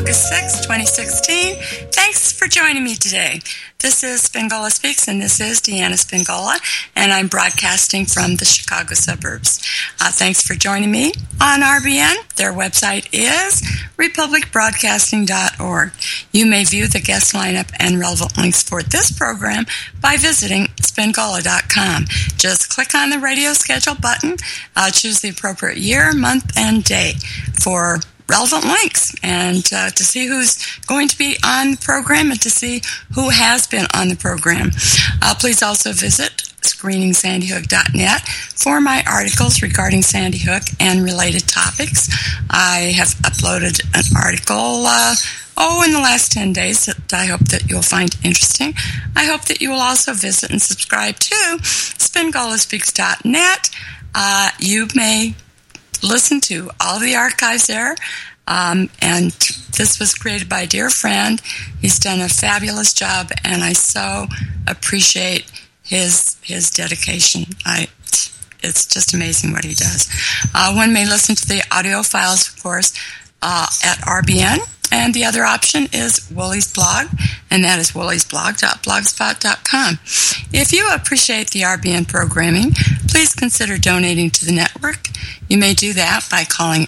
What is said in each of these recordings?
August 6, 2016. Thanks for joining me today. This is Spingola Speaks, and this is Deanna Spingola, and I'm broadcasting from the Chicago suburbs. Thanks for joining me on RBN. Their website is republicbroadcasting.org. You may view the guest lineup and relevant links for this program by visiting spingola.com. Just click on the radio schedule button, choose the appropriate year, month, and day for relevant links, and to see who's going to be on the program and to see who has been on the program. Please also visit screeningsandyhook.net for my articles regarding Sandy Hook and related topics. I have uploaded an article in the last 10 days that I hope that you'll find interesting. I hope that you will also visit and subscribe to spingolaspeaks.net. You may listen to all the archives there, and this was created by a dear friend. He's done a fabulous job, and I so appreciate his dedication. It's just amazing what he does. One may listen to the audio files, of course, at RBN, and the other option is Wooley's blog, and that is wooliesblog.blogspot.com. If you appreciate the RBN programming, please consider donating to the network. You may do that by calling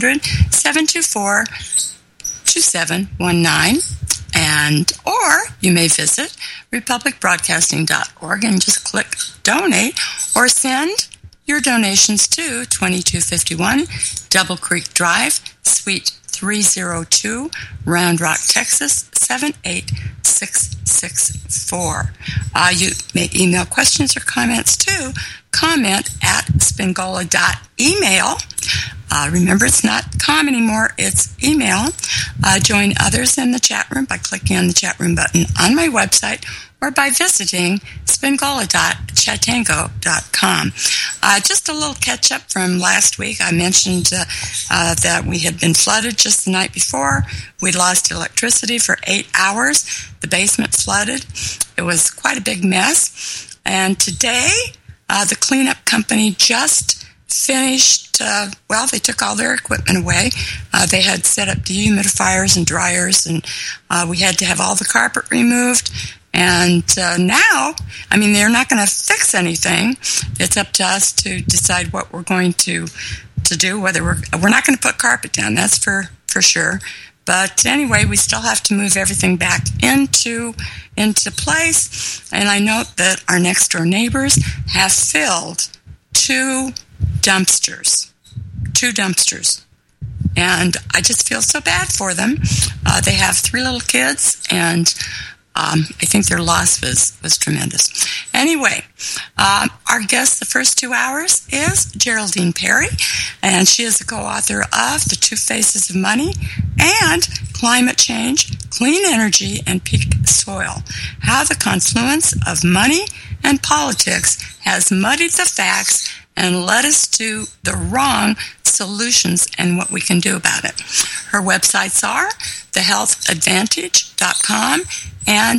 800-724-2719, or you may visit republicbroadcasting.org and just click donate, or send your donations to 2251 Double Creek Drive, Suite 302, Round Rock, Texas, 78664. You may email questions or comments to comment@spingola.email. Remember, it's not com anymore, it's email. Join others in the chat room by clicking on the chat room button on my website or by visiting spingola.chatango.com. Just a little catch-up from last week. I mentioned that we had been flooded just the night before. We lost electricity for 8 hours. The basement flooded. It was quite a big mess. And today, the cleanup company just finished, they took all their equipment away. They had set up dehumidifiers and dryers, and we had to have all the carpet removed. And now, they're not going to fix anything. It's up to us to decide what we're going to do, whether we're not going to put carpet down, that's for sure. But anyway, we still have to move everything back into place. And I note that our next door neighbors have filled two dumpsters. And I just feel so bad for them. They have 3 little kids, and I think their loss was tremendous. Anyway, our guest the first 2 hours is Geraldine Perry, and she is the co-author of The Two Faces of Money and Climate Change, Clean Energy, and Peak Soil, How the Confluence of Money and Politics has muddied the facts and led us to the wrong solutions and what we can do about it. Her websites are thehealthadvantage.com and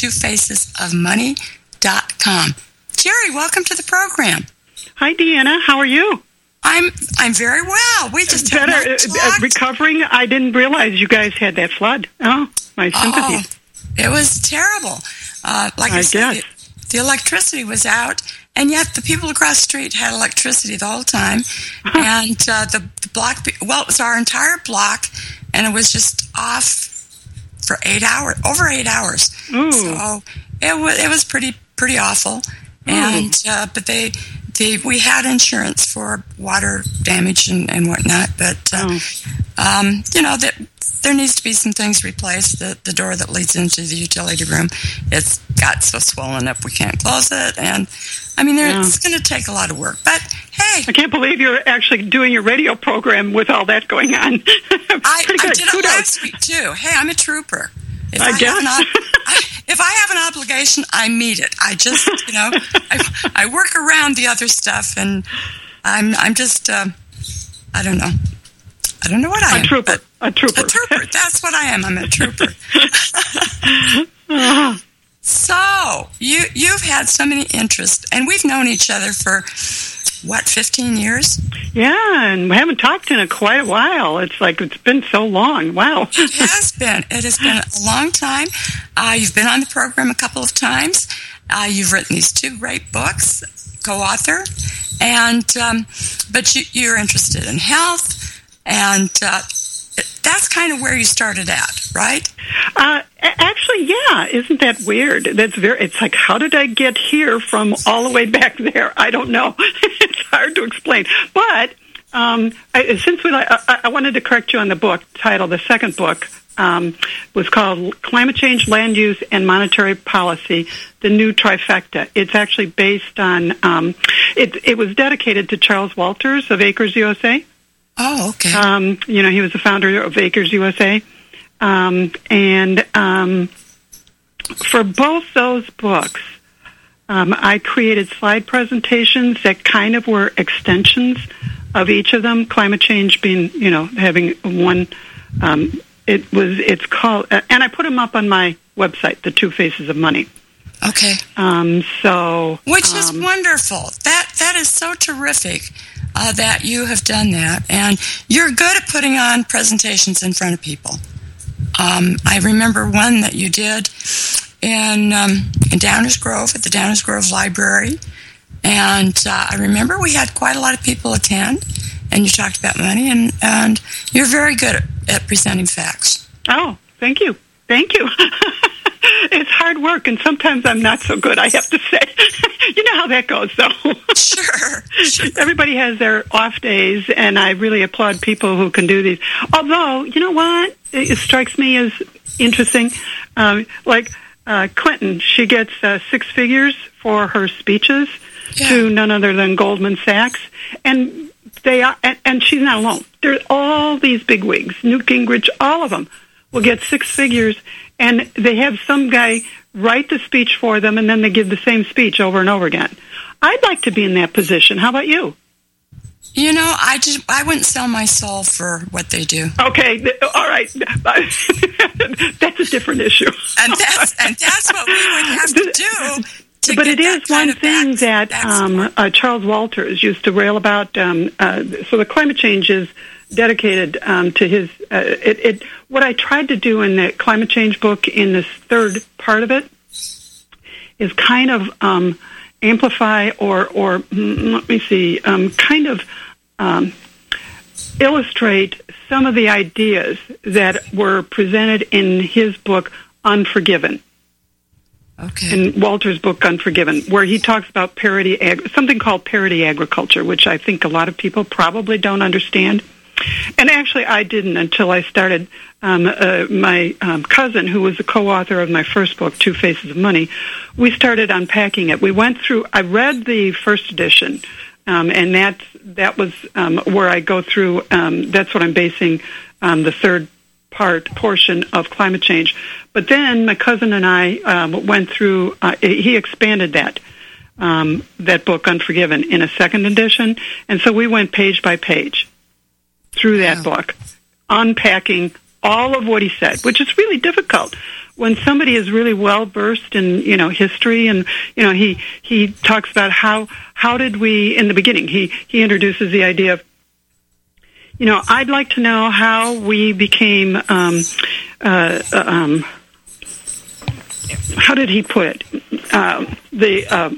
thetwofacesofmoney.com. Jerry, welcome to the program. Hi, Deanna. How are you? I'm very well. We just better recovering. I didn't realize you guys had that flood. Oh, my sympathy. It was terrible. Like I said, the electricity was out, and yet the people across the street had electricity the whole time. And the block, it was our entire block, and it was just off for 8 hours, over 8 hours. Ooh. So it was pretty awful. And but we had insurance for water damage and whatnot, but that there needs to be some things replaced. The door that leads into the utility room, it's got so swollen up we can't close it, and it's going to take a lot of work. But hey, I can't believe you're actually doing your radio program with all that going on. I did it last week too. Hey, I'm a trooper. If I have an obligation, I meet it. I just, I work around the other stuff, and I'm just, I don't know. I don't know what I am. A trooper. A trooper. That's what I am. I'm a trooper. So, you've had so many interests, and we've known each other for what, 15 years? Yeah, and we haven't talked in quite a while. It's like it's been so long. Wow. It has been. It has been a long time. You've been on the program a couple of times. You've written these 2 great books, co-author, and but you're interested in health, and that's kind of where you started at, right? Actually, yeah. Isn't that weird? It's like, how did I get here from all the way back there? I don't know. It's hard to explain. But I wanted to correct you on the book title. The second book was called Climate Change, Land Use, and Monetary Policy, The New Trifecta. It's actually based on, it was dedicated to Charles Walters of Acres USA. Oh, okay. He was the founder of Acres USA. For both those books, I created slide presentations that kind of were extensions of each of them. Climate change being, having one. It's called, and I put them up on my website, The Two Faces of Money. Okay. Which is wonderful. That is so terrific. That you have done that, and you're good at putting on presentations in front of people. I remember one that you did in Downers Grove, at the Downers Grove Library, and I remember we had quite a lot of people attend, and you talked about money, and you're very good at presenting facts. Oh, thank you. Thank you. It's hard work, and sometimes I'm not so good, I have to say. You know how that goes, though. Sure. Everybody has their off days, and I really applaud people who can do these. Although, you know what? It strikes me as interesting. Clinton, she gets 6 figures for her speeches to none other than Goldman Sachs, and and she's not alone. There's all these bigwigs, Newt Gingrich, all of them will get 6 figures, and they have some guy write the speech for them, and then they give the same speech over and over again. I'd like to be in that position. How about you? I wouldn't sell my soul for what they do. Okay, all right. That's a different issue. And that's what we would have to do. But it is one thing that Charles Walters used to rail about. So the climate change is dedicated to his. What I tried to do in the climate change book, in this third part of it, is kind of amplify or let me see, kind of illustrate some of the ideas that were presented in his book Unforgiven. Okay. In Walter's book Unforgiven, where he talks about something called parity agriculture, which I think a lot of people probably don't understand. And actually, I didn't until I started. My cousin, who was the co-author of my first book, Two Faces of Money, we started unpacking it. We went through. I read the first edition, and that was where I go through. That's what I'm basing the third portion of climate change. But then my cousin and I went through. He expanded that book, Unforgiven, in a second edition, and so we went page by page through that book, unpacking all of what he said, which is really difficult when somebody is really well versed in history, and he talks about how did we, in the beginning, he introduces the idea of, I'd like to know how we became how did he put it?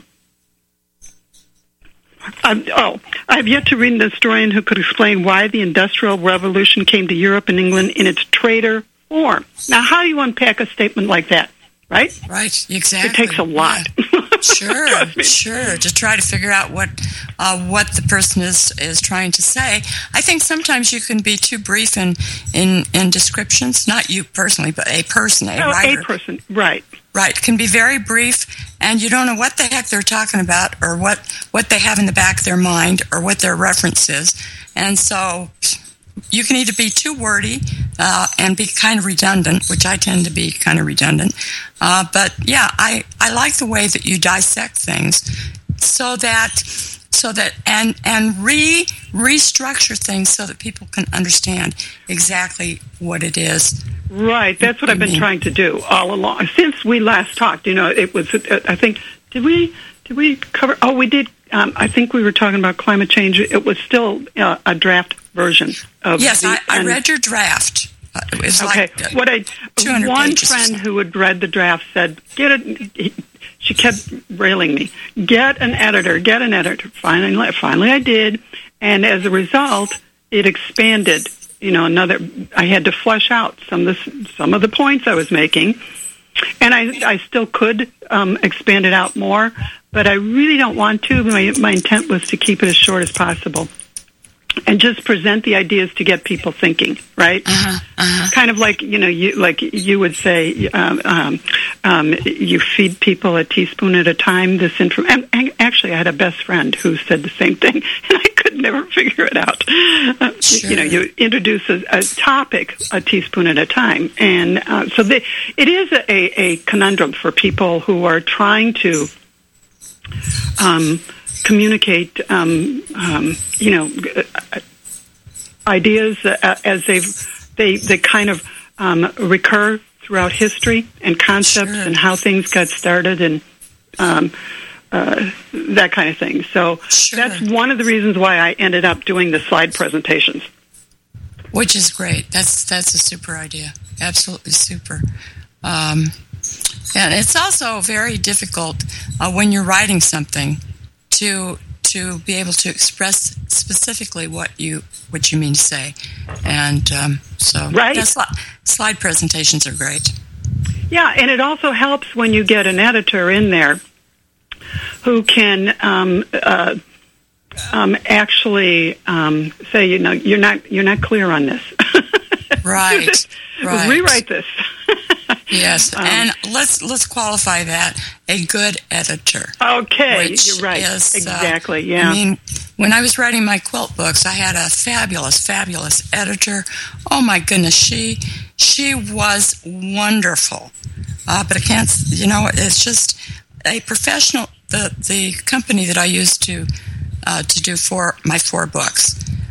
I've yet to read an historian who could explain why the Industrial Revolution came to Europe and England in its trader form. Now, how do you unpack a statement like that, right? Right, exactly. It takes a lot. Yeah. Sure. To try to figure out what the person is trying to say. I think sometimes you can be too brief in descriptions. Not you personally, but a person, a writer. A person, right. Right, can be very brief, and you don't know what the heck they're talking about, or what they have in the back of their mind, or what their reference is. And so you can either be too wordy and be kind of redundant, which I tend to be kind of redundant. But yeah, I like the way that you dissect things so that and restructure things so that people can understand exactly what it is. Right, that's what I've been trying to do all along since we last talked. It was, I think, did we cover? Oh, we did I think we were talking about climate change. It was still a draft version of. Yes, I read your draft. It was okay. Like 200 one pages. friend who had read the draft said, "Get it." She kept railing me. Get an editor. Get an editor. Finally, I did, and as a result, it expanded. I had to flesh out some of the points I was making, and I still could expand it out more, but I really don't want to. My intent was to keep it as short as possible and just present the ideas to get people thinking, right? Kind of like, you would say, you feed people a teaspoon at a time. And actually, I had a best friend who said the same thing, and I could never figure it out. Sure. You introduce a topic a teaspoon at a time. And so it is a conundrum for people who are trying to communicate, ideas as they kind of recur throughout history and concepts and how things got started and that kind of thing. So that's one of the reasons why I ended up doing the slide presentations. Which is great. That's a super idea. Absolutely super. And it's also very difficult when you're writing something to be able to express specifically what you mean to say, and slide presentations are great. Yeah, and it also helps when you get an editor in there who can actually say, you're not clear on this. Right. Rewrite this. Yes, and let's qualify that, a good editor. Okay, you're right. Exactly, yeah. I mean, when I was writing my quilt books, I had a fabulous editor. Oh my goodness, she was wonderful. But I can't, it's just a professional, the company that I used to do for my 4 books,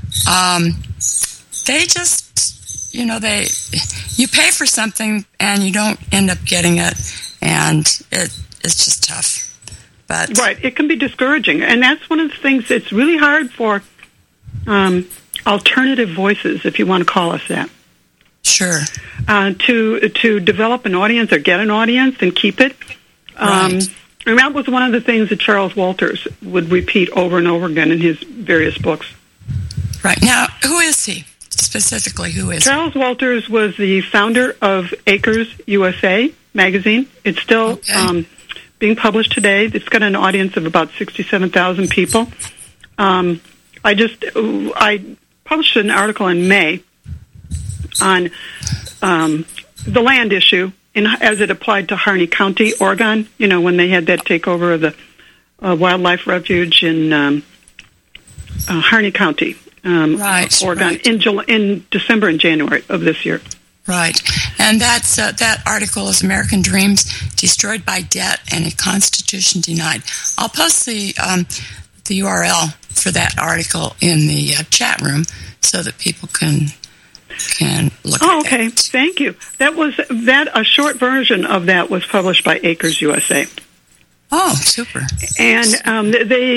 they just, you pay for something and you don't end up getting it, and it's just tough. But right, it can be discouraging, and that's one of the things that's really hard for alternative voices, if you want to call us that. Sure. To develop an audience or get an audience and keep it. Right. And that was one of the things that Charles Walters would repeat over and over again in his various books. Right. Now, who is he? Specifically, who is Charles Walters was the founder of Acres USA magazine. It's still being published today. It's got an audience of about 67,000 people. I published an article in May on the land issue as it applied to Harney County, Oregon, when they had that takeover of the wildlife refuge in Harney County. Oregon, in December and January of this year. Right, and that article is American Dreams Destroyed by Debt and a Constitution Denied. I'll post the URL for that article in the chat room so that people can look at it. Okay, thank you. A short version of that was published by Acres USA. Oh, super! And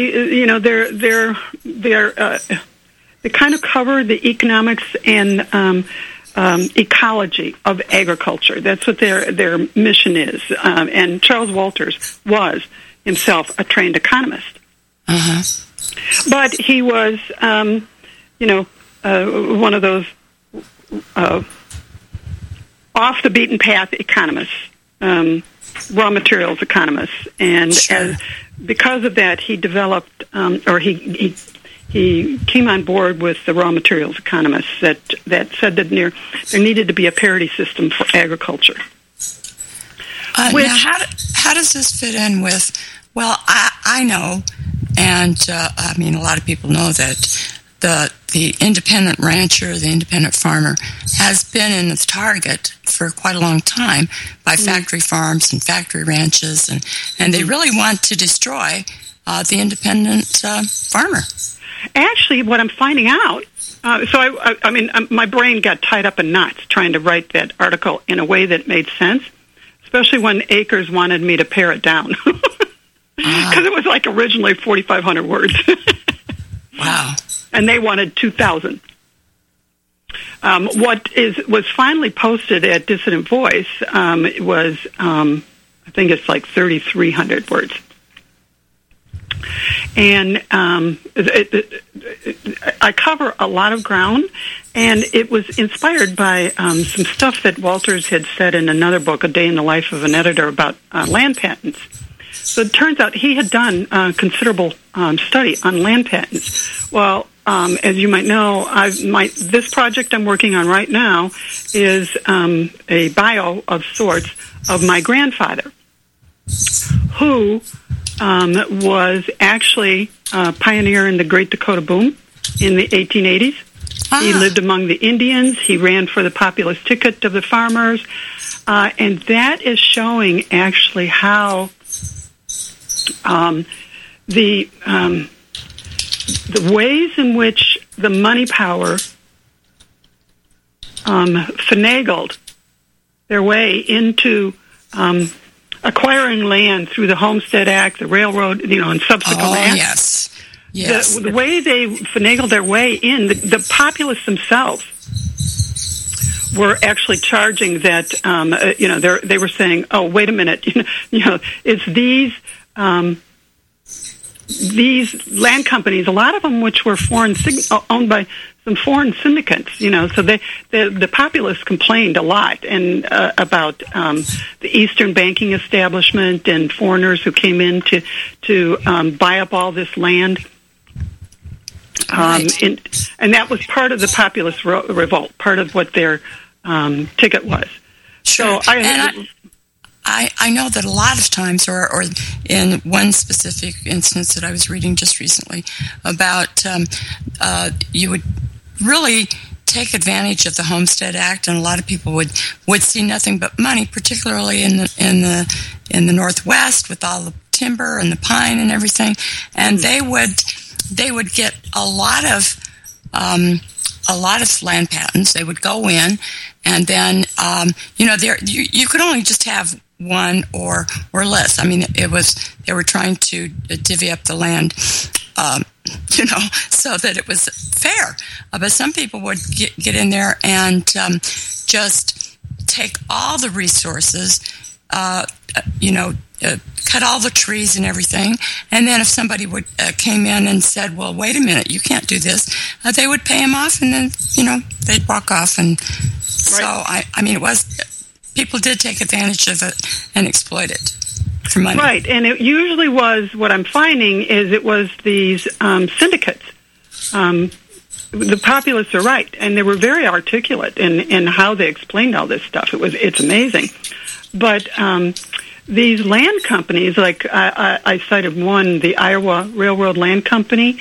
they kind of cover the economics and ecology of agriculture. That's what their mission is. And Charles Walters was himself a trained economist. But he was, one of those off the beaten path economists, raw materials economists, and because of that, he developed, he came on board with the raw materials economists that said that there needed to be a parity system for agriculture. Now how does this fit in with? Well, I know, and I mean a lot of people know that the independent rancher, the independent farmer, has been in the target for quite a long time by factory farms and factory ranches, and they really want to destroy the independent farmer. Actually, what I'm finding out, my brain got tied up in knots trying to write that article in a way that made sense, especially when Acres wanted me to pare it down. because it was like originally 4,500 words. Wow. And they wanted 2,000. What was finally posted at Dissident Voice was, I think it's like 3,300 words. And I cover a lot of ground, and it was inspired by some stuff that Walters had said in another book, A Day in the Life of an Editor, about land patents. So it turns out he had done considerable study on land patents. Well, as you might know, this project I'm working on right now is a bio of sorts of my grandfather, who was actually a pioneer in the Great Dakota Boom in the 1880s. He lived among the Indians. He ran for the populist ticket of the farmers. And that is showing actually how the ways in which the money power finagled their way into acquiring land through the Homestead Act, the railroad, and subsequent acts. Yes. The way they finagled their way in, the populists themselves were actually charging that, they were saying, oh, wait a minute, it's these land companies, a lot of them which were owned by some foreign syndicates, so the populists complained a lot about the Eastern banking establishment and foreigners who came in to buy up all this land. Right. And that was part of the populist revolt, part of what their ticket was. Sure. So I know that a lot of times, or in one specific instance that I was reading just recently, about you would really take advantage of the Homestead Act, and a lot of people would see nothing but money, particularly in the Northwest with all the timber and the pine and everything, and they would get a lot of land patents. They would go in, and then you could only just have one or less. I mean, they were trying to divvy up the land, so that it was fair. But some people would get in there and just take all the resources, cut all the trees and everything, and then if somebody came in and said, well, wait a minute, you can't do this, they would pay them off, and then, they'd walk off. And so, I mean, it was, people did take advantage of it and exploit it for money. Right, and it usually was, what I'm finding is it was these syndicates. The populists are right, and they were very articulate in how they explained all this stuff. It's amazing. But these land companies, like I cited one, the Iowa Railroad Land Company.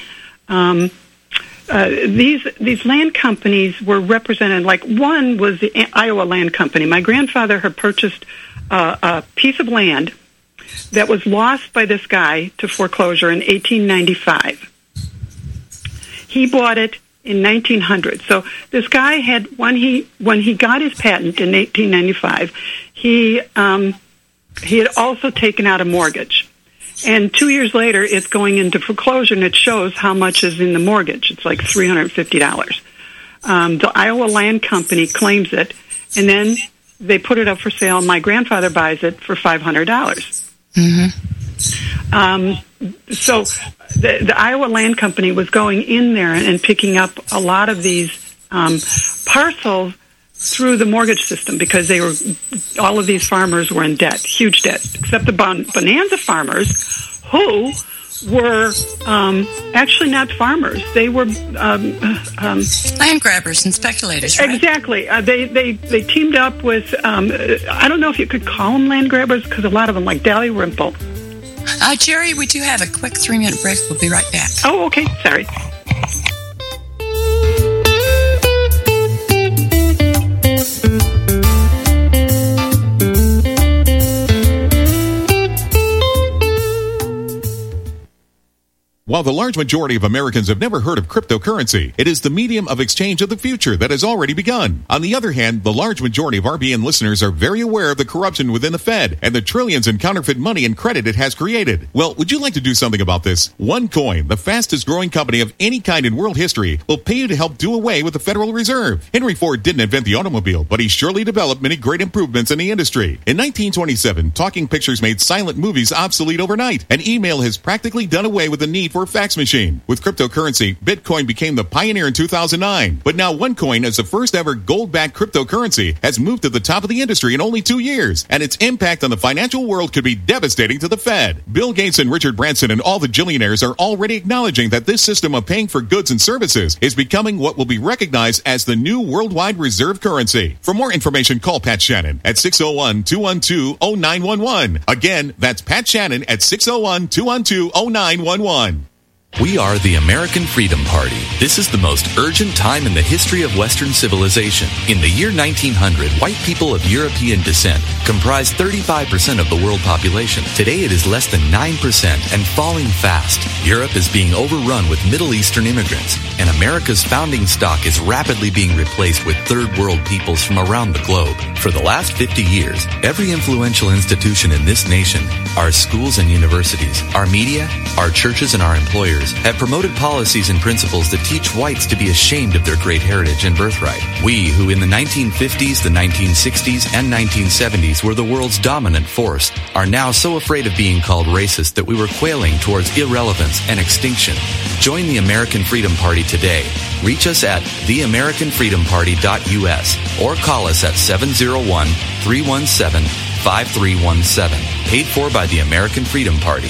These land companies were represented. Like one was the Iowa Land Company. My grandfather had purchased a piece of land that was lost by this guy to foreclosure in 1895. He bought it in 1900. So this guy had, when he got his patent in 1895, he had also taken out a mortgage. And 2 years later, it's going into foreclosure, and it shows how much is in the mortgage. It's like $350. The Iowa Land Company claims it, and then they put it up for sale. My grandfather buys it for $500. Mm-hmm. So the Iowa Land Company was going in there and picking up a lot of these parcels through the mortgage system, because all of these farmers were in debt, huge debt, except the Bonanza farmers, who were actually not farmers. They were land grabbers and speculators, right? Exactly. They teamed up with, I don't know if you could call them land grabbers, because a lot of them, like Dalrymple. Jerry, we do have a quick 3-minute break. We'll be right back. Oh, okay. Sorry. While the large majority of Americans have never heard of cryptocurrency, it is the medium of exchange of the future that has already begun. On the other hand, the large majority of RBN listeners are very aware of the corruption within the Fed and the trillions in counterfeit money and credit it has created. Well, would you like to do something about this? OneCoin, the fastest growing company of any kind in world history, will pay you to help do away with the Federal Reserve. Henry Ford didn't invent the automobile, but he surely developed many great improvements in the industry. In 1927, talking pictures made silent movies obsolete overnight, and email has practically done away with the need for a fax machine. With cryptocurrency, Bitcoin became the pioneer in 2009. But now OneCoin, as the first ever gold-backed cryptocurrency, has moved to the top of the industry in only 2 years, and its impact on the financial world could be devastating to the Fed. Bill Gates and Richard Branson and all the jillionaires are already acknowledging that this system of paying for goods and services is becoming what will be recognized as the new worldwide reserve currency. For more information, call Pat Shannon at 601-212-0911. Again, that's Pat Shannon at 601-212-0911. We are the American Freedom Party. This is the most urgent time in the history of Western civilization. In the year 1900, white people of European descent comprised 35% of the world population. Today it is less than 9% and falling fast. Europe is being overrun with Middle Eastern immigrants, and America's founding stock is rapidly being replaced with third world peoples from around the globe. For the last 50 years, every influential institution in this nation, our schools and universities, our media, our churches, and our employers have promoted policies and principles that teach whites to be ashamed of their great heritage and birthright. We, who in the 1950s, the 1960s, and 1970s were the world's dominant force, are now so afraid of being called racist that we were quailing towards irrelevance and extinction. Join the American Freedom Party today. Reach us at theamericanfreedomparty.us or call us at 701-317-5317. Paid for by the American Freedom Party.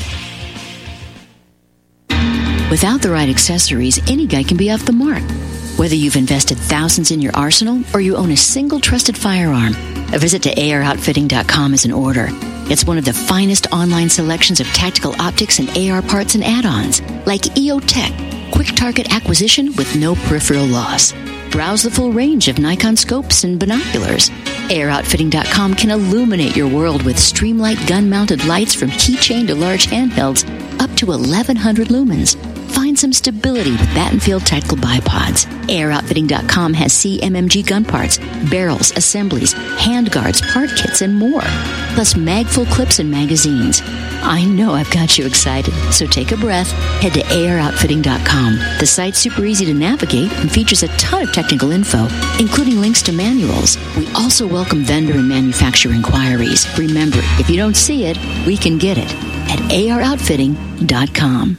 Without the right accessories, any guy can be off the mark. Whether you've invested thousands in your arsenal or you own a single trusted firearm, a visit to AROutfitting.com is in order. It's one of the finest online selections of tactical optics and AR parts and add-ons, like EOTech, quick target acquisition with no peripheral loss. Browse the full range of Nikon scopes and binoculars. AROutfitting.com can illuminate your world with Streamlight gun-mounted lights from keychain to large handhelds up to 1,100 lumens. Find some stability with Battenfield tactical bipods. AirOutfitting.com has CMMG gun parts, barrels, assemblies, handguards, part kits, and more. Plus magful clips and magazines. I know I've got you excited, so take a breath. Head to AirOutfitting.com. The site's super easy to navigate and features a ton of technical info, including links to manuals. We also welcome vendor and manufacturer inquiries. Remember, if you don't see it, we can get it at AirOutfitting.com.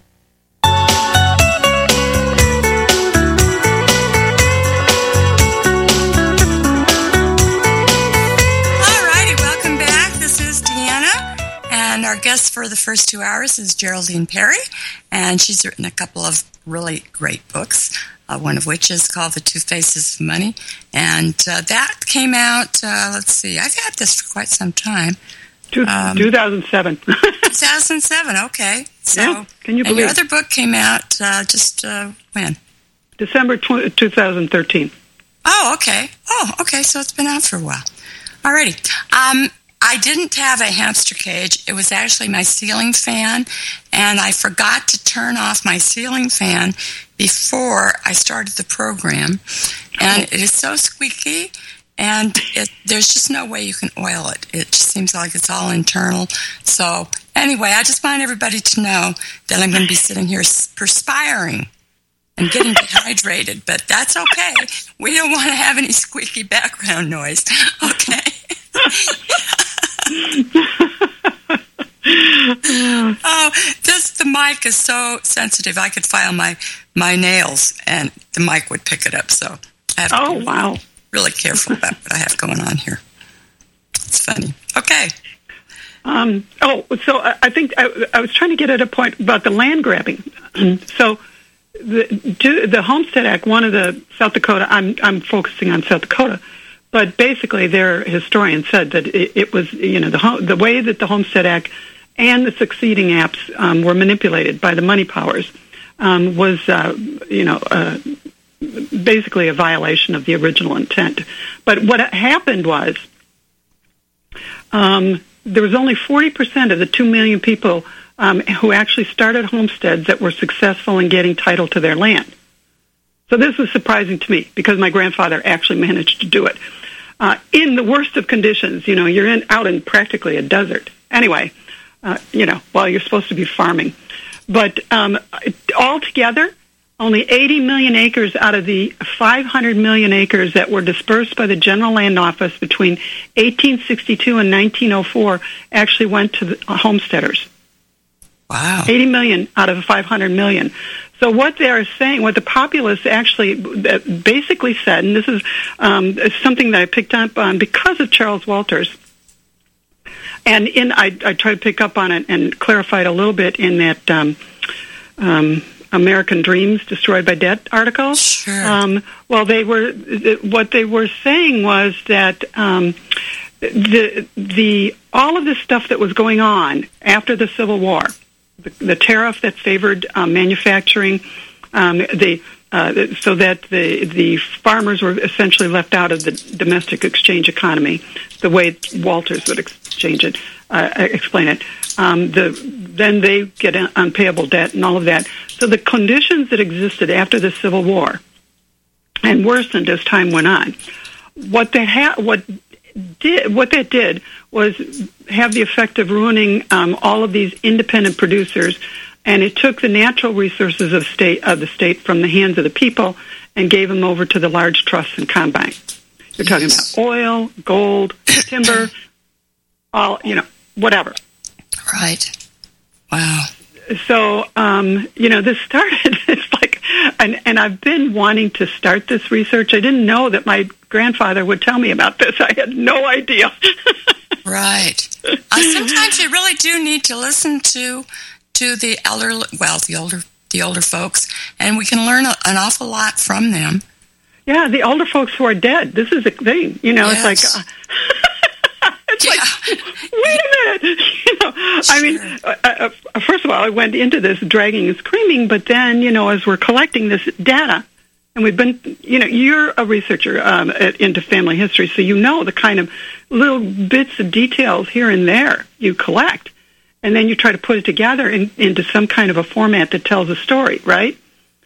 And our guest for the first 2 hours is Geraldine Perry, and she's written a couple of really great books, one of which is called The Two Faces of Money, and that came out, let's see, I've had this for quite some time. 2007. 2007, okay. So, yeah, can you believe your other book came out just when? December 2013. Oh, okay. So it's been out for a while. Alrighty. I didn't have a hamster cage. It was actually my ceiling fan, and I forgot to turn off my ceiling fan before I started the program. And it is so squeaky, and there's just no way you can oil it. It just seems like it's all internal. So anyway, I just want everybody to know that I'm going to be sitting here perspiring and getting dehydrated, but that's okay. We don't want to have any squeaky background noise. Okay. The mic is so sensitive. I could file my nails and the mic would pick it up. So I have to be really careful about what I have going on here. It's funny. Okay. So I think I was trying to get at a point about the land grabbing. So the Homestead Act, one of the South Dakota, I'm focusing on South Dakota, but basically their historian said that it was, the way that the Homestead Act and the succeeding acts were manipulated by the money powers was, basically a violation of the original intent. But what happened was there was only 40% of the 2 million people who actually started homesteads that were successful in getting title to their land. So this was surprising to me because my grandfather actually managed to do it. In the worst of conditions, you're out in practically a desert. Anyway, while you're supposed to be farming. But altogether, only 80 million acres out of the 500 million acres that were dispersed by the General Land Office between 1862 and 1904 actually went to the homesteaders. Wow. 80 million out of 500 million. So what they are saying, what the populace actually basically said, and this is something that I picked up on because of Charles Walters, and I tried to pick up on it and clarify it a little bit in that American Dreams Destroyed by Debt article. Sure. What they were saying was that the all of this stuff that was going on after the Civil War, the tariff that favored manufacturing, so that the farmers were essentially left out of the domestic exchange economy, the way Walters would explain it. Then they get unpayable debt and all of that. So the conditions that existed after the Civil War and worsened as time went on, what that did was have the effect of ruining all of these independent producers, and it took the natural resources of the state from the hands of the people and gave them over to the large trusts and combine. You're talking about oil, gold, timber, all whatever. Right. Wow. So this started. It's like, and I've been wanting to start this research. I didn't know that my grandfather would tell me about this. I had no idea. Right. Sometimes you really do need to listen to the older folks, and we can learn an awful lot from them. Yeah, the older folks who are dead. This is a thing. Yes. It's like. Like, wait a minute. I mean, first of all, I went into this dragging and screaming, but then, as we're collecting this data, and we've been, you're a researcher into family history, so the kind of little bits of details here and there you collect, and then you try to put it together into some kind of a format that tells a story, right?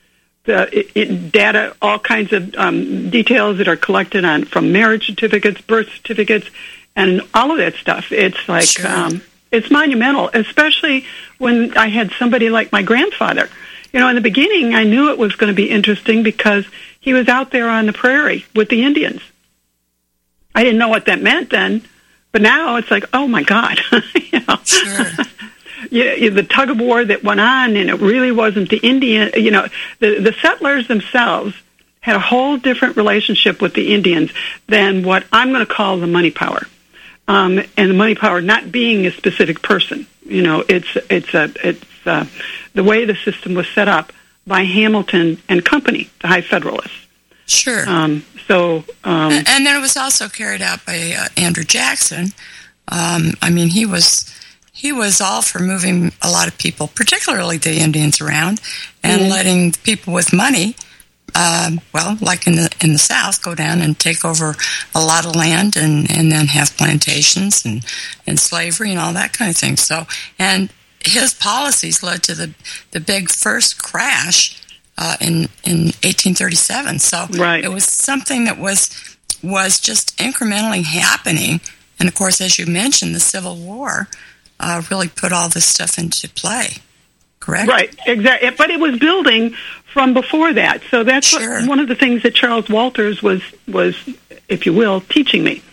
Data, all kinds of details that are collected from marriage certificates, birth certificates, and all of that stuff. It's like, sure. It's monumental, especially when I had somebody like my grandfather. In the beginning, I knew it was going to be interesting because he was out there on the prairie with the Indians. I didn't know what that meant then, but now it's like, oh my God. Sure. The tug of war that went on, and it really wasn't the Indian, the settlers themselves had a whole different relationship with the Indians than what I'm going to call the money power. And the money power not being a specific person. It's the way the system was set up by Hamilton and Company, the High Federalists. Sure. And then it was also carried out by Andrew Jackson. He was all for moving a lot of people, particularly the Indians, around and letting people with money, like in the South, go down and take over a lot of land and then have plantations and slavery and all that kind of thing. So, and his policies led to the big first crash in 1837. So right. It was something that was just incrementally happening. And of course, as you mentioned, the Civil War really put all this stuff into play. Correct? Right, exactly. But it was building from before that. So that's sure. One of the things that Charles Walters was, if you will, teaching me,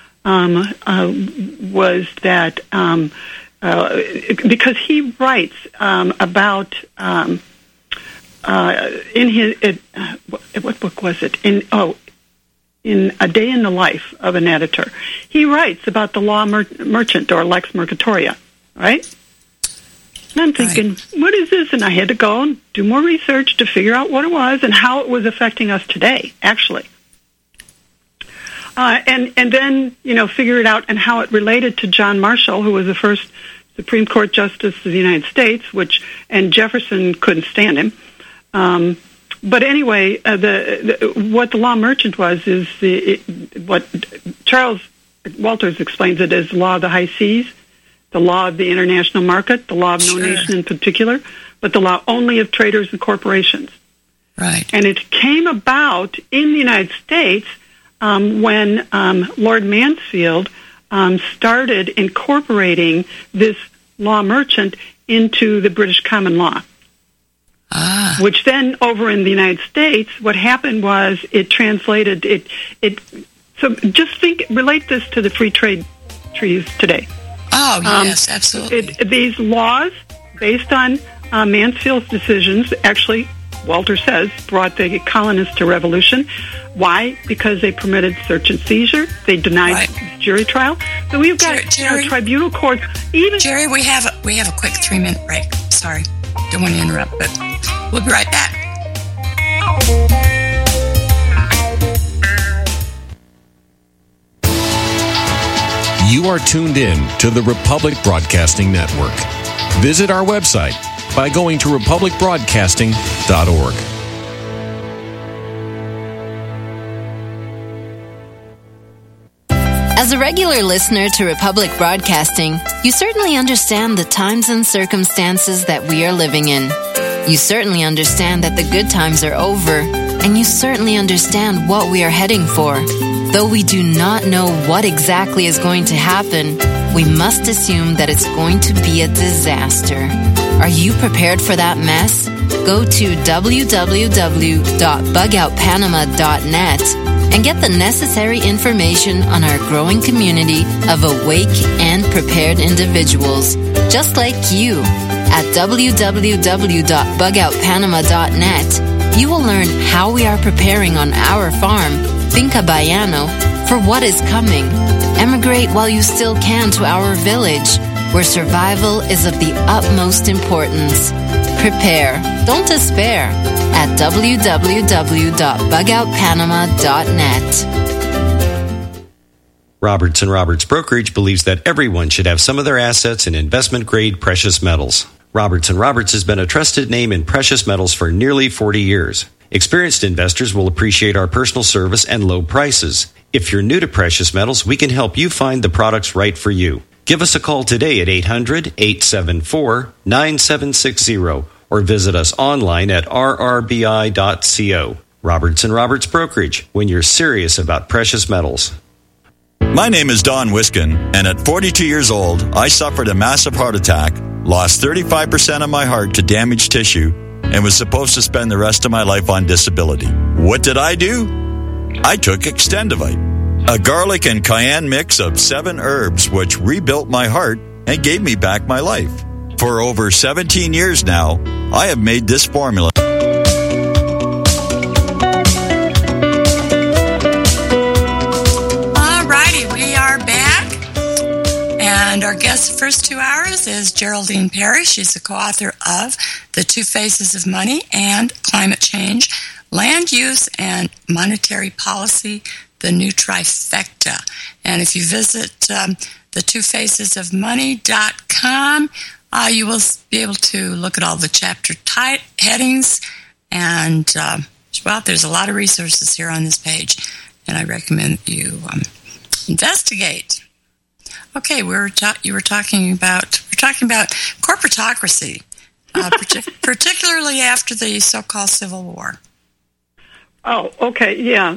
was that because he writes about in his what book was it? In A Day in the Life of an Editor, he writes about the law merchant or lex mercatoria, right? And I'm thinking, right. What is this? And I had to go and do more research to figure out what it was and how it was affecting us today, actually. And then, figure it out and how it related to John Marshall, who was the first Supreme Court Justice of the United States, and Jefferson couldn't stand him. But anyway, what the law merchant was is what Charles Walters explains it as the law of the high seas. the law of the international market, the law of no nation in particular, but the law only of traders and corporations. Right. And it came about in the United States when Lord Mansfield started incorporating this law merchant into the British common law. Which then, over in the United States, what happened was it translated it. So just relate this to the free trade treaties today. Oh, yes, absolutely. These laws, based on Mansfield's decisions, actually, Walter says, brought the colonists to revolution. Why? Because they permitted search and seizure. They denied jury trial. So we've got tribunal courts. Jerry, we have a quick 3-minute break. Sorry, don't want to interrupt, but we'll be right back. You are tuned in to the Republic Broadcasting Network. Visit our website by going to republicbroadcasting.org. As a regular listener to Republic Broadcasting, you certainly understand the times and circumstances that we are living in. You certainly understand that the good times are over, and you certainly understand what we are heading for. Though we do not know what exactly is going to happen, we must assume that it's going to be a disaster. Are you prepared for that mess? Go to www.bugoutpanama.net and get the necessary information on our growing community of awake and prepared individuals, just like you. At www.bugoutpanama.net, you will learn how we are preparing on our farm, Finca Bayano, for what is coming. Emigrate while you still can to our village, where survival is of the utmost importance. Prepare, don't despair, at www.bugoutpanama.net. Roberts & Roberts Brokerage believes that everyone should have some of their assets in investment-grade precious metals. Roberts & Roberts has been a trusted name in precious metals for nearly 40 years. Experienced investors will appreciate our personal service and low prices. If you're new to precious metals, we can help you find the products right for you. Give us a call today at 800-874-9760 or visit us online at rrbi.co. Roberts & Roberts Brokerage, when you're serious about precious metals. My name is Don Wiskin, and at 42 years old, I suffered a massive heart attack, lost 35% of my heart to damaged tissue, and was supposed to spend the rest of my life on disability. What did I do? I took Extendivite, a garlic and cayenne mix of 7 herbs which rebuilt my heart and gave me back my life. For over 17 years now, I have made this formula. Alrighty, we are back. And our guest the first 2 hours is Geraldine Perry. She's the co-author of The Two Faces of Money and Climate Change, Land Use and Monetary Policy, The New Trifecta. And if you visit thetwofacesofmoney.com, you will be able to look at all the chapter headings. And, there's a lot of resources here on this page. And I recommend that you investigate. Okay, you were talking about corporatocracy, particularly after the so-called Civil War. Oh, okay, yeah.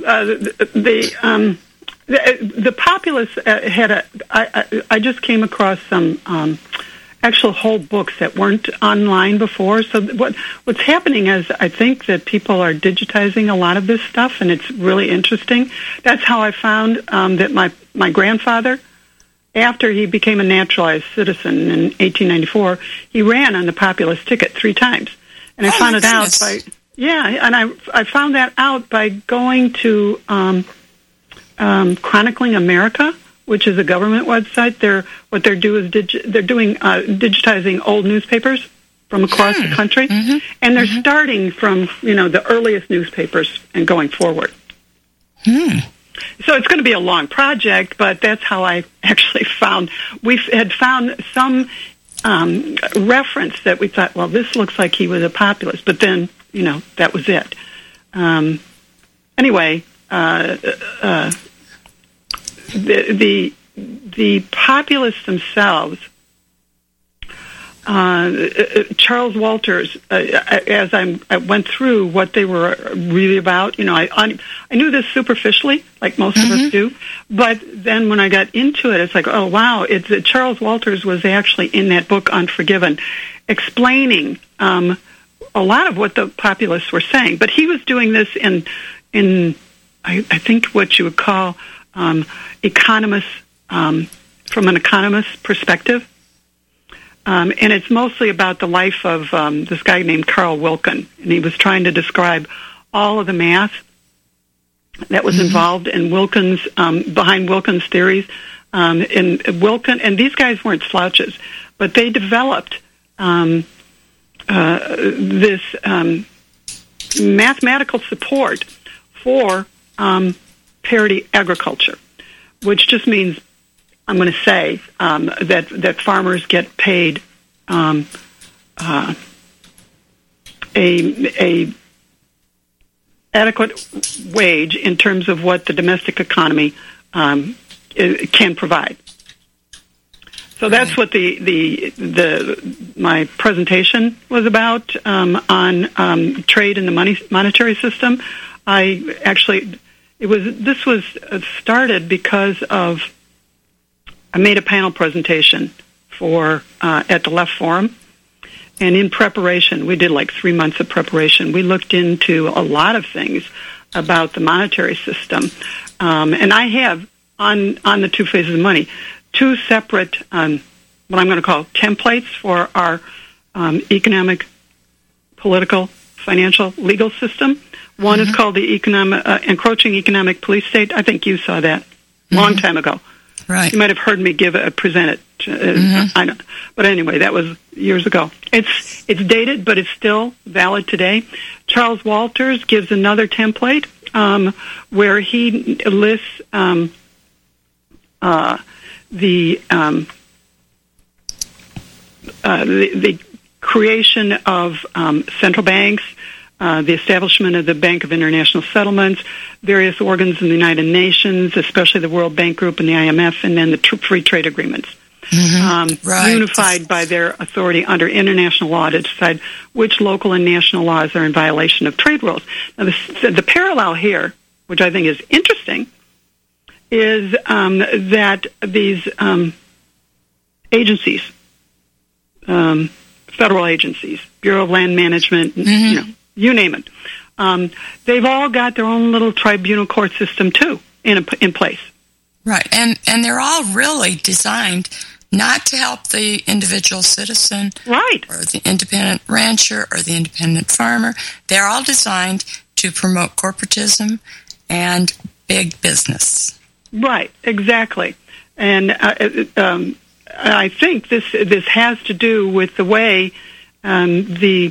The populace had I just came across some actual whole books that weren't online before. So what's happening is I think that people are digitizing a lot of this stuff, and it's really interesting. That's how I found that my grandfather, after he became a naturalized citizen in 1894, he ran on the populist ticket 3 times. And I found it out by... Yeah, and I found that out by going to Chronicling America, which is a government website. What they're doing digitizing old newspapers from across the country, and they're starting from the earliest newspapers and going forward. So it's going to be a long project, but that's how I actually found. We had found some reference that we thought, well, this looks like he was a populist, but then. That was it. Anyway, the populists themselves Charles Walters, as I went through what they were really about, I knew this superficially, like most of us do, but then when I got into it, it's like, oh, wow, Charles Walters was actually in that book, Unforgiven, explaining a lot of what the populists were saying. But he was doing this in I think what you would call economists, from an economist perspective. And it's mostly about the life of this guy named Carl Wilken. And he was trying to describe all of the math that was involved in Wilken's, behind Wilken's theories. And Wilken, and these guys weren't slouches, but they developed this mathematical support for parity agriculture, which just means, I'm going to say, that farmers get paid a adequate wage in terms of what the domestic economy can provide. So that's what my presentation was about on trade in the monetary system. This was started because of, I made a panel presentation for at the Left Forum, and in preparation, we did like 3 months of preparation. We looked into a lot of things about the monetary system, and I have on the Two Faces of Money 2 separate what I'm going to call templates for our economic, political, financial, legal system. One is called the Encroaching Economic Police State. I think you saw that a long time ago. Right. You might have heard me present it. I don't, but anyway, that was years ago. It's dated, but it's still valid today. Charles Walters gives another template where he lists the creation of central banks, the establishment of the Bank of International Settlements, various organs in the United Nations, especially the World Bank Group and the IMF, and then the free trade agreements, unified by their authority under international law to decide which local and national laws are in violation of trade rules. Now, the parallel here, which I think is interesting, is that these agencies, federal agencies, Bureau of Land Management, you name it, they've all got their own little tribunal court system too in place. Right, and they're all really designed not to help the individual citizen, right, or the independent rancher or the independent farmer. They're all designed to promote corporatism and big business. Right, exactly. And I think this has to do with the way the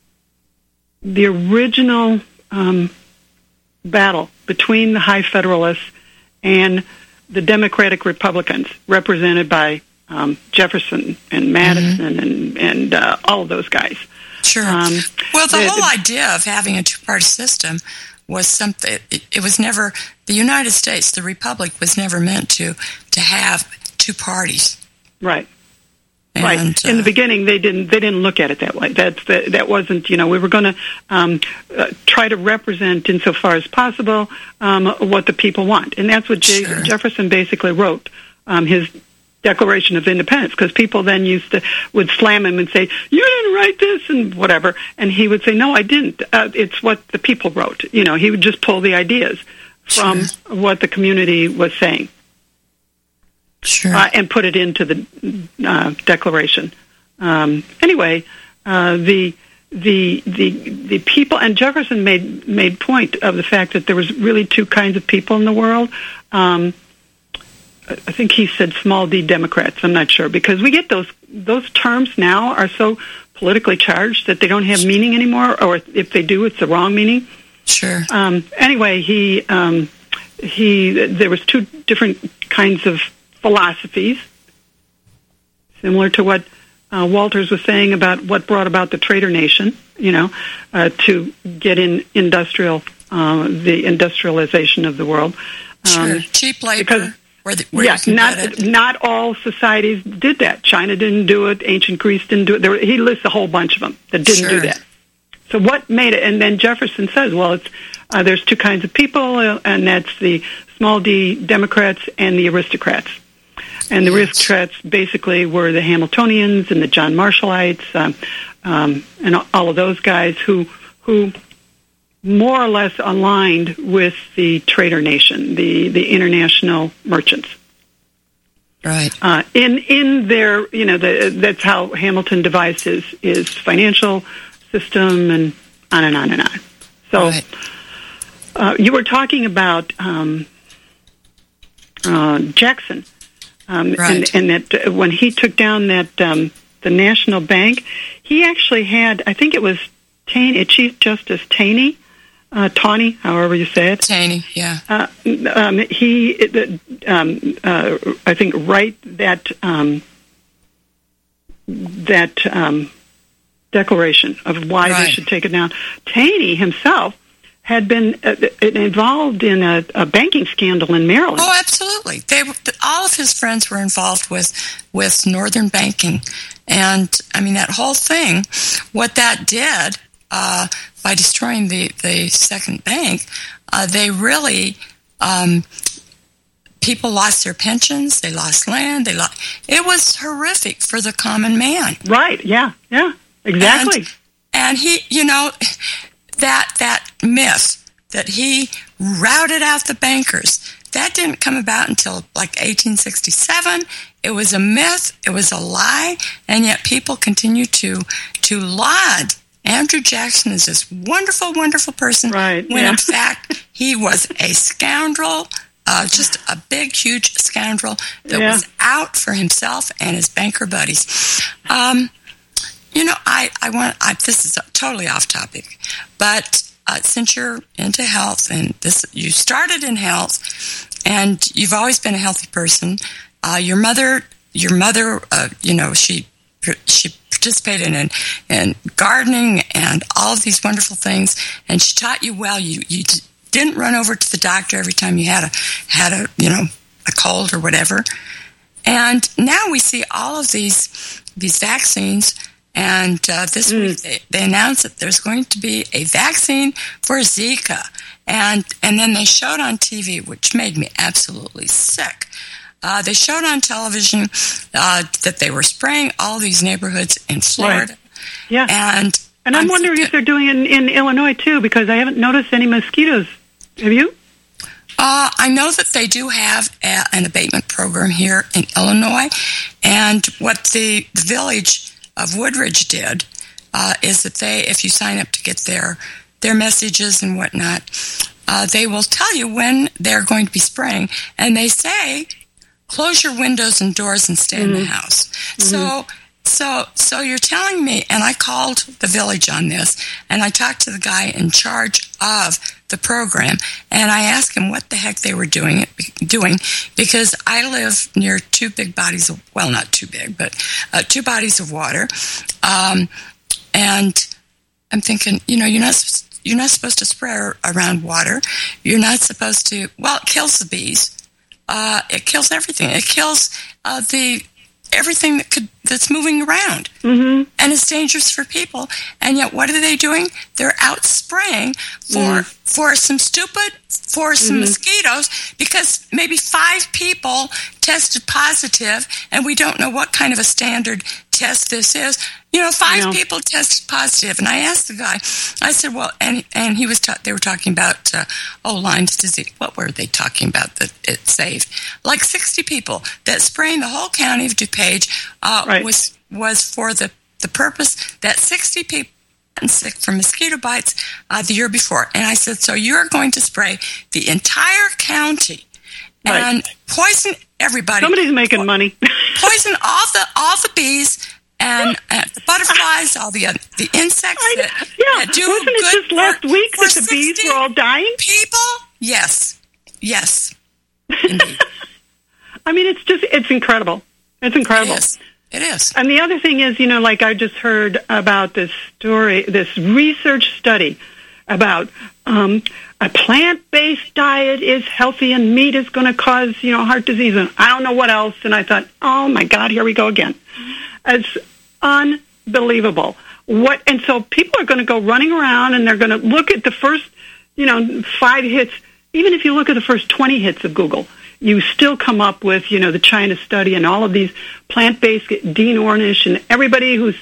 original battle between the high Federalists and the Democratic Republicans, represented by Jefferson and Madison and all of those guys. Sure. Well, the whole idea of having a two-party system was something. It was never, the United States, the Republic, was never meant to have two parties. Right. Right. In the beginning, they didn't look at it that way. That wasn't, we were going to try to represent, insofar as possible, what the people want, and that's what Jefferson basically wrote his Declaration of Independence, because people then would slam him and say, "You didn't write this," and whatever, and he would say, "No, I didn't. It's what the people wrote." He would just pull the ideas from what the community was saying. Sure. And put it into the Declaration. Anyway, the people, and Jefferson made point of the fact that there was really two kinds of people in the world. I think he said small d Democrats. I'm not sure, because we get those terms now are so politically charged that they don't have meaning anymore, or if they do, it's the wrong meaning. Sure. Anyway, there was two different kinds of philosophies, similar to what Walters was saying about what brought about the trader nation, to get in the industrialization of the world. Sure, cheap labor. Not all societies did that. China didn't do it. Ancient Greece didn't do it. He lists a whole bunch of them that didn't do that. So what made it? And then Jefferson says, well, it's there's two kinds of people, and that's the small d Democrats and the aristocrats. And the aristocrats basically were the Hamiltonians and the John Marshallites, and all of those guys who more or less aligned with the trader nation, the international merchants. Right. In their, that's how Hamilton devised his financial system, and on and on and on. So, you were talking about Jackson, and that when he took down that the National Bank, he actually had, I think it was Chief Justice Taney, however you say it. Taney, yeah. I think, that declaration of why they should take it down. Taney himself had been involved in a banking scandal in Maryland. Oh, absolutely. All of his friends were involved with Northern banking. And, I mean, that whole thing, what that did, by destroying the second bank, they really, people lost their pensions, they lost land, it was horrific for the common man. Right, yeah, exactly. And he, that myth that he routed out the bankers, that didn't come about until like 1867. It was a myth, it was a lie, and yet people continue to laud Andrew Jackson is this wonderful, wonderful person, when in fact he was a scoundrel, just a big, huge scoundrel that was out for himself and his banker buddies. This is totally off topic, but since you're into health and you started in health and you've always been a healthy person, your mother, she participated in gardening and all of these wonderful things, and she taught you well. You didn't run over to the doctor every time you had a cold or whatever. And now we see all of these vaccines, and this week they announced that there's going to be a vaccine for Zika, and then they showed on TV, which made me absolutely sick. They showed on television that they were spraying all these neighborhoods in Florida. Right. Yeah. And I'm wondering if they're doing it in Illinois, too, because I haven't noticed any mosquitoes. Have you? I know that they do have an abatement program here in Illinois. And what the village of Woodridge did is that if you sign up to get their messages and whatnot, they will tell you when they're going to be spraying. And they say, close your windows and doors and stay in the house. Mm-hmm. So you're telling me, and I called the village on this, and I talked to the guy in charge of the program, and I asked him what the heck they were doing, because I live near two big bodies of, well, not too big, but two bodies of water, and I'm thinking, you're not supposed to spray around water. You're not supposed to. Well, it kills the bees. It kills everything. It kills everything that's moving around, and it's dangerous for people. And yet, what are they doing? They're out spraying for some mosquitoes, because maybe 5 people tested positive, and we don't know what kind of a standard test this is. 5 people tested positive, and I asked the guy. I said, "Well," and he was. They were talking about Lyme's disease. What were they talking about that it saved? Like 60 people. That spraying the whole county of DuPage was for the purpose that 60 people gotten sick from mosquito bites the year before. And I said, "So you're going to spray the entire county and poison everybody? Somebody's making money. Poison all the bees." And the butterflies, all the insects that do Wasn't it just last week that the bees were all dying? People? Yes. Indeed. I mean, it's incredible. It's incredible. It is. And the other thing is, like I just heard about this research study about a plant-based diet is healthy and meat is going to cause, heart disease, and I don't know what else. And I thought, oh my God, here we go again. It's unbelievable. And so people are going to go running around and they're going to look at the first, 5 hits. Even if you look at the first 20 hits of Google, you still come up with, the China study and all of these plant-based, Dean Ornish and everybody who's,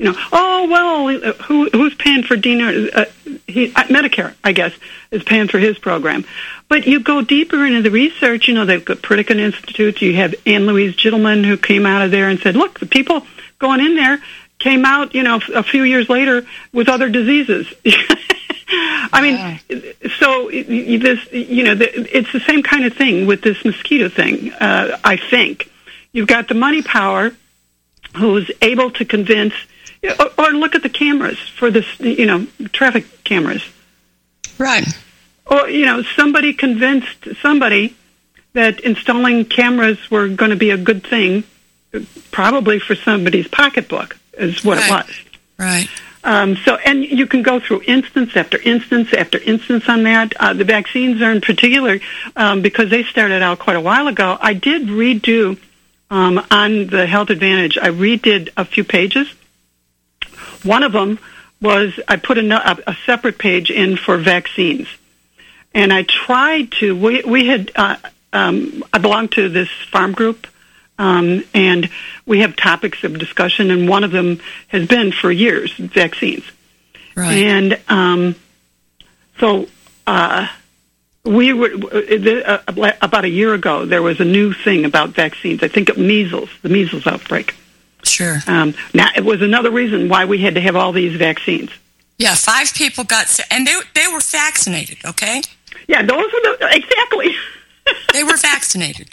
who's paying for Dean Medicare, I guess, is paying for his program. But you go deeper into the research, they've got Pritikin Institute. You have Anne Louise Gittleman who came out of there and said, look, the people going in there came out, a few years later with other diseases. I mean, so this, it's the same kind of thing with this mosquito thing. I think you've got the money power who's able to convince, or look at the cameras for this, traffic cameras. Right. Or, somebody convinced somebody that installing cameras were going to be a good thing, probably for somebody's pocketbook, is what it was. Right. And you can go through instance after instance after instance on that. The vaccines are in particular, because they started out quite a while ago. I did redo, on the Health Advantage, I redid a few pages. One of them was I put a separate page in for vaccines. And I tried to, we had, I belong to this farm group, and we have topics of discussion, and one of them has been for years, vaccines. Right. And so we were, about a year ago, there was a new thing about vaccines. I think of measles, the measles outbreak. Sure. Now, it was another reason why we had to have all these vaccines. Yeah, 5 people got sick, and they were vaccinated, okay? Yeah, those were exactly. They were vaccinated.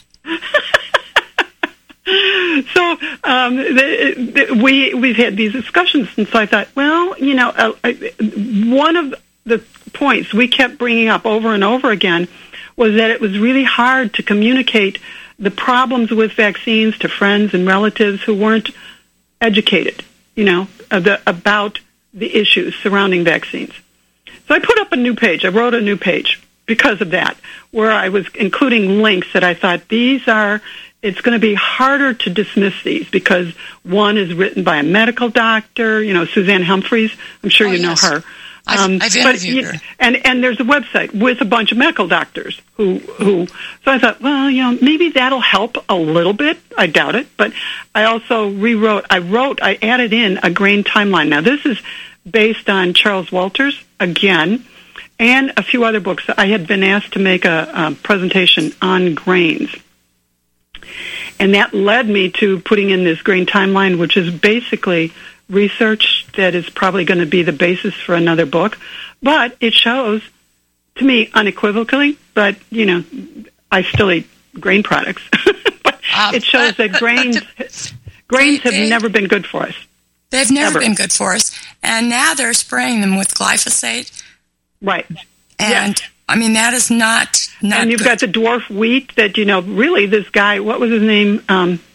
So we've had these discussions, and so I thought, well, one of the points we kept bringing up over and over again was that it was really hard to communicate the problems with vaccines to friends and relatives who weren't educated, about the issues surrounding vaccines. So I put up a new page. I wrote a new page because of that, where I was including links that I thought it's going to be harder to dismiss these because one is written by a medical doctor, Suzanne Humphreys. I'm sure you know her. I've interviewed her. And there's a website with a bunch of medical doctors who so I thought, well, maybe that'll help a little bit. I doubt it. But I also I added in a grain timeline. Now, this is based on Charles Walters, again, and a few other books. I had been asked to make a presentation on grains. And that led me to putting in this grain timeline, which is basically research that is probably going to be the basis for another book. But it shows, to me, unequivocally, but, I still eat grain products. But it shows that grains have never been good for us. They've never been good for us. And now they're spraying them with glyphosate. Right. And, yes. I mean, that is not and you've good. got the dwarf wheat that, really this guy, what was his name?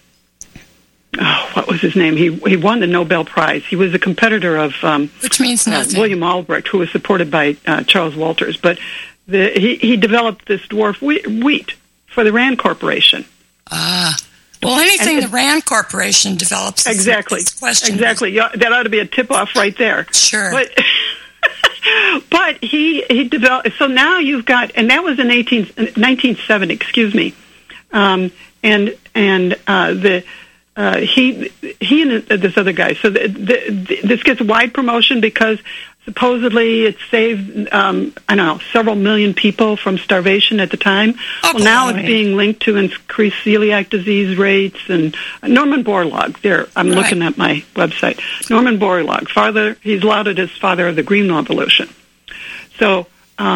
What was his name? He won the Nobel Prize. He was a competitor of which means nothing. William Albrecht, who was supported by Charles Walters. But he developed this dwarf wheat for the Rand Corporation. Well, anything the Rand Corporation develops exactly. is questionable. Exactly. Yeah, that ought to be a tip-off right there. Sure. But he developed. So now you've got, and that was in 1970. Excuse me. He and this other guy. So this gets wide promotion because supposedly it saved several million people from starvation at the time. Well, now it's being linked to increased celiac disease rates. And Norman Borlaug, I'm looking at my website. Norman Borlaug, he's lauded as father of the Green Revolution. So,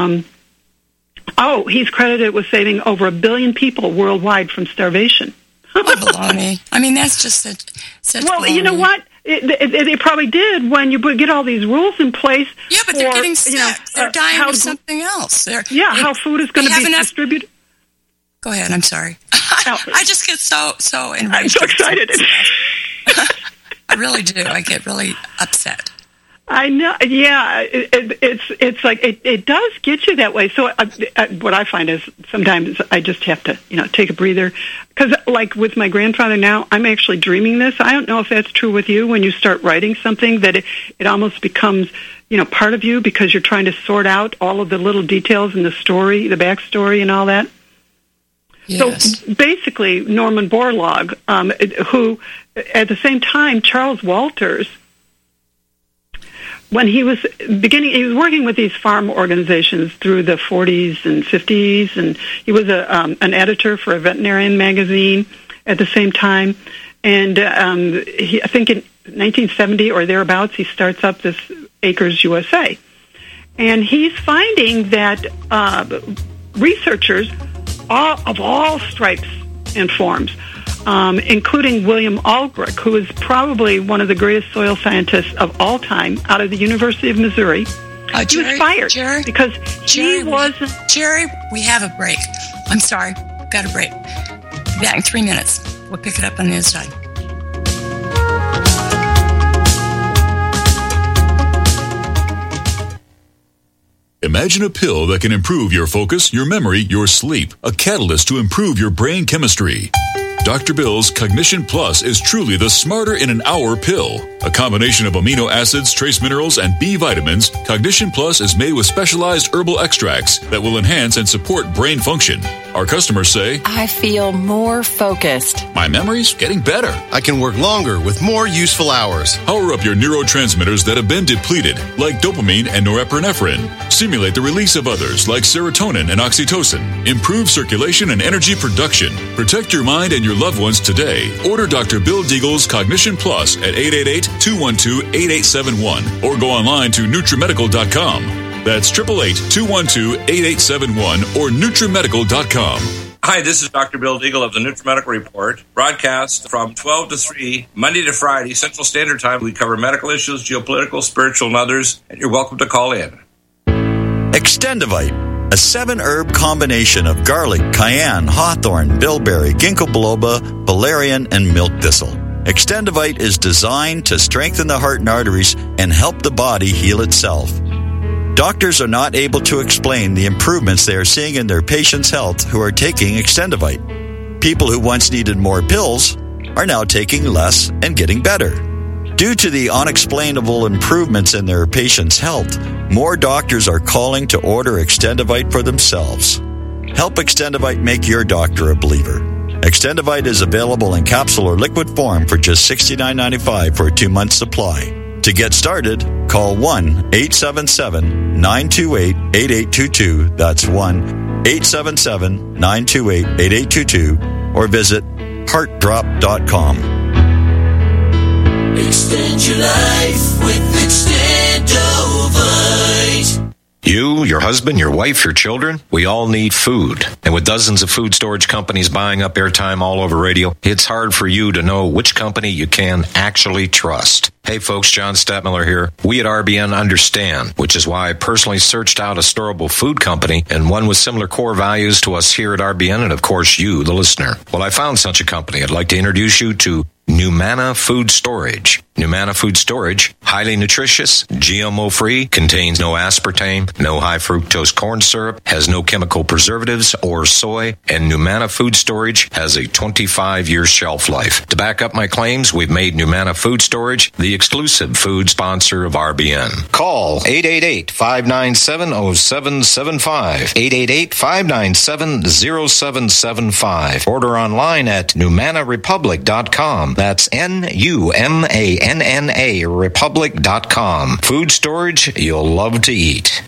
he's credited with saving over 1 billion people worldwide from starvation. Baloney. I mean, that's just such well, baloney. You know what? It probably did when you get all these rules in place. Yeah, but they're getting sick. They're dying of something else. How food is going to be distributed. Go ahead. I'm sorry. I just get so enraged. I'm so excited. I really do. I get really upset. I know. Yeah, it's like it does get you that way. So what I find is sometimes I just have to take a breather, because like with my grandfather now, I'm actually dreaming this. I don't know if that's true with you when you start writing something, that it almost becomes part of you, because you're trying to sort out all of the little details in the story, the backstory, and all that. Yes. So basically, Norman Borlaug, who at the same time Charles Walters, when he was working with these farm organizations through the 40s and 50s, and he was an editor for a veterinarian magazine at the same time. And I think in 1970 or thereabouts, he starts up this Acres USA. And he's finding that researchers of all stripes and forms, including William Ulrich, who is probably one of the greatest soil scientists of all time, out of the University of Missouri. He was fired because he wasn't... Jerry, we have a break. I'm sorry. Got a break. Be back in 3 minutes. We'll pick it up on the other side. Imagine a pill that can improve your focus, your memory, your sleep. A catalyst to improve your brain chemistry. Dr. Bill's Cognition Plus is truly the smarter in an hour pill. A combination of amino acids, trace minerals, and B vitamins, Cognition Plus is made with specialized herbal extracts that will enhance and support brain function. Our customers say, I feel more focused. My memory's getting better. I can work longer with more useful hours. Power up your neurotransmitters that have been depleted, like dopamine and norepinephrine. Stimulate the release of others, like serotonin and oxytocin. Improve circulation and energy production. Protect your mind and your loved ones today. Order Dr. Bill Deagle's Cognition Plus at 888-212-8871 or go online to NutriMedical.com. That's 888-212-8871 or NutriMedical.com. Hi, this is Dr. Bill Deagle of the NutriMedical Report, broadcast from 12 to 3, Monday to Friday, Central Standard Time. We cover medical issues, geopolitical, spiritual, and others, and you're welcome to call in. Extendivite, a 7-herb combination of garlic, cayenne, hawthorn, bilberry, ginkgo biloba, valerian, and milk thistle. Extendivite is designed to strengthen the heart and arteries and help the body heal itself. Doctors are not able to explain the improvements they are seeing in their patients' health who are taking Extendivite. People who once needed more pills are now taking less and getting better. Due to the unexplainable improvements in their patients' health, more doctors are calling to order Extendivite for themselves. Help Extendivite make your doctor a believer. Extendivite is available in capsule or liquid form for just $69.95 for a 2-month supply. To get started, call 1-877-928-8822. That's 1-877-928-8822. Or visit heartdrop.com. Extend your life with Extendovite. You, your husband, your wife, your children, we all need food. And with dozens of food storage companies buying up airtime all over radio, it's hard for you to know which company you can actually trust. Hey folks, John Stadtmiller here. We at RBN understand, which is why I personally searched out a storable food company and one with similar core values to us here at RBN and of course you, the listener. Well, I found such a company. I'd like to introduce you to Numana Food Storage. Numana Food Storage, highly nutritious, GMO-free, contains no aspartame, no high-fructose corn syrup, has no chemical preservatives or soy, and Numana Food Storage has a 25-year shelf life. To back up my claims, we've made Numana Food Storage the exclusive food sponsor of RBN. Call 888-597-0775, 888-597-0775. Order online at NumanaRepublic.com. That's NUMANNA Republic.com. Food storage you'll love to eat.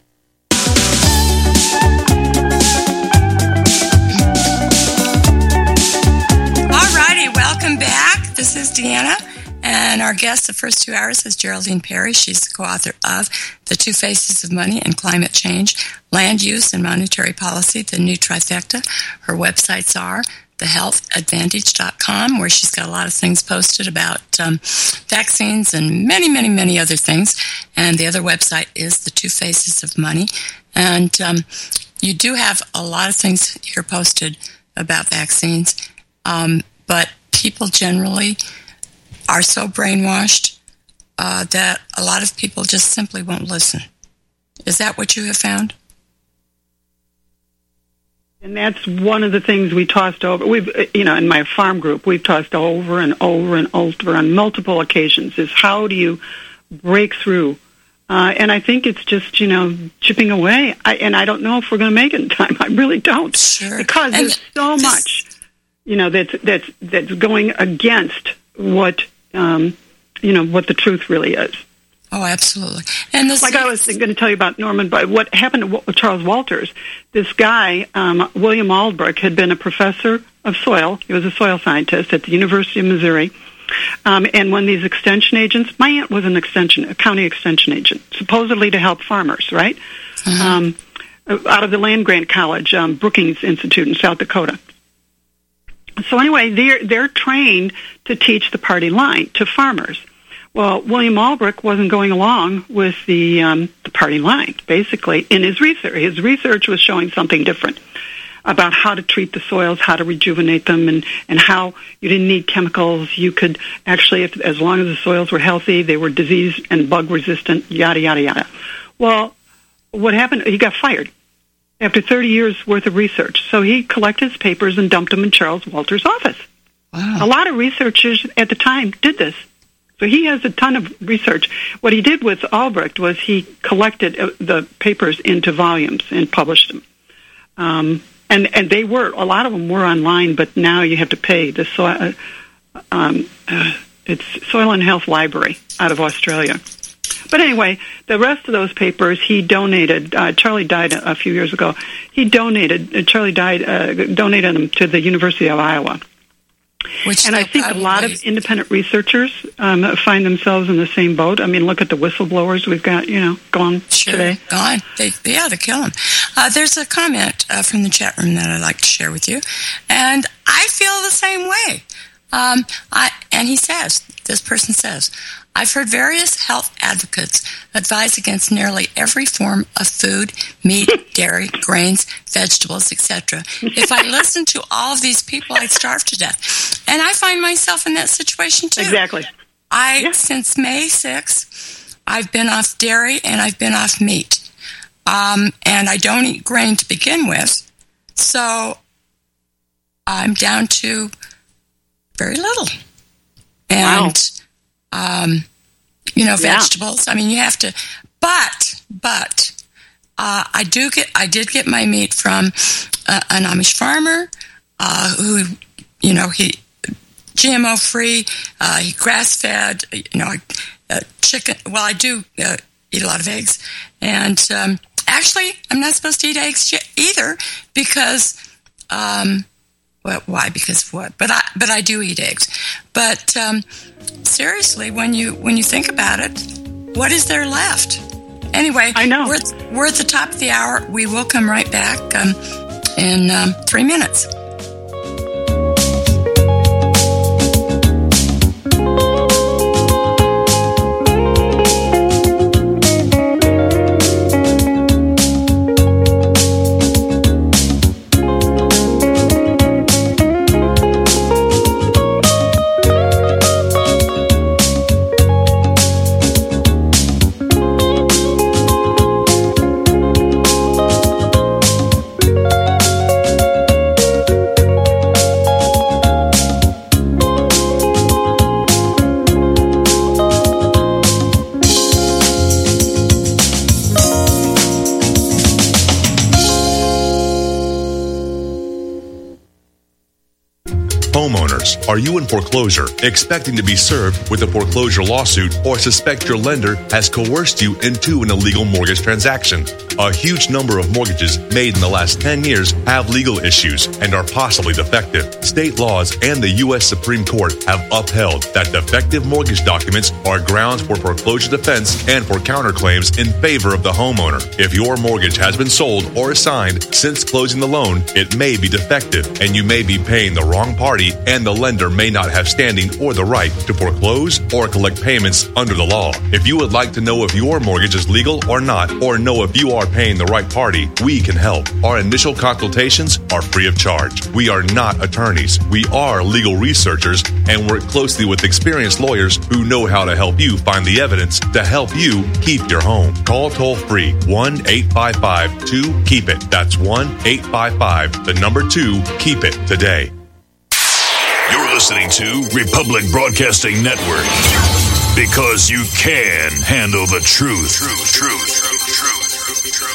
Alrighty, welcome back. This is Deanna, and our guest the first 2 hours is Geraldine Perry. She's the co-author of The Two Faces of Money and Climate Change, Land Use and Monetary Policy, the new trifecta. Her websites are thehealthadvantage.com, where she's got a lot of things posted about vaccines and many, many, many other things. And the other website is The Two Faces of Money. And you do have a lot of things here posted about vaccines, but people generally are so brainwashed that a lot of people just simply won't listen. Is that what you have found? And that's one of the things we tossed over. We've, in my farm group, we've tossed over and over and over on multiple occasions is how do you break through? And I think it's just, chipping away. I don't know if we're going to make it in time. I really don't. Sure. Because there's so much, that's going against what, what the truth really is. Oh, absolutely. And like I was going to tell you about Norman, but what happened to Charles Walters, this guy, William Aldrich, had been a professor of soil. He was a soil scientist at the University of Missouri. And when these extension agents, my aunt was a county extension agent, supposedly to help farmers, right? Mm-hmm. Out of the Land Grant College, Brookings Institute in South Dakota. So anyway, they're trained to teach the party line to farmers. Well, William Albrecht wasn't going along with the party line, basically, in his research. His research was showing something different about how to treat the soils, how to rejuvenate them, and how you didn't need chemicals. You could actually, as long as the soils were healthy, they were disease and bug resistant, yada, yada, yada. Well, what happened? He got fired after 30 years worth of research. So he collected his papers and dumped them in Charles Walters' office. Wow. A lot of researchers at the time did this. So he has a ton of research. What he did with Albrecht was he collected the papers into volumes and published them. And they were, a lot of them were online, but now you have to pay. The it's Soil and Health Library out of Australia. But anyway, the rest of those papers he donated. Charlie died a few years ago. He donated them to the University of Iowa. And I think a lot of independent researchers find themselves in the same boat. I mean, look at the whistleblowers we've got, gone today. Gone. They're killing. There's a comment from the chat room that I'd like to share with you, and I feel the same way. And this person says, I've heard various health advocates advise against nearly every form of food, meat, dairy, grains, vegetables, etc. If I listened to all of these people, I'd starve to death. And I find myself in that situation, too. Exactly. Since May 6th, I've been off dairy and I've been off meat. And I don't eat grain to begin with. So I'm down to very little. And... Wow. Vegetables. I mean, you have to, but I did get my meat from an Amish farmer who, he GMO free, he grass fed, chicken. Well, I do eat a lot of eggs, and actually, I'm not supposed to eat eggs either because. Well, why? Because of what? But I do eat eggs. But seriously, when you think about it, what is there left? Anyway, I know we're at the top of the hour. We will come right back in 3 minutes. Homeowners, are you in foreclosure, expecting to be served with a foreclosure lawsuit, or suspect your lender has coerced you into an illegal mortgage transaction? A huge number of mortgages made in the last 10 years have legal issues and are possibly defective. State laws and the U.S. Supreme Court have upheld that defective mortgage documents are grounds for foreclosure defense and for counterclaims in favor of the homeowner. If your mortgage has been sold or assigned since closing the loan, it may be defective and you may be paying the wrong party party, and the lender may not have standing or the right to foreclose or collect payments under the law. If you would like to know if your mortgage is legal or not, or know if you are paying the right party, we can help. Our initial consultations are free of charge. We are not attorneys. We are legal researchers and work closely with experienced lawyers who know how to help you find the evidence to help you keep your home. Call toll-free 1-855-2-KEEP-IT. That's 1-855-2-KEEP-IT today. You're listening to Republic Broadcasting Network, because you can handle the truth. Truth.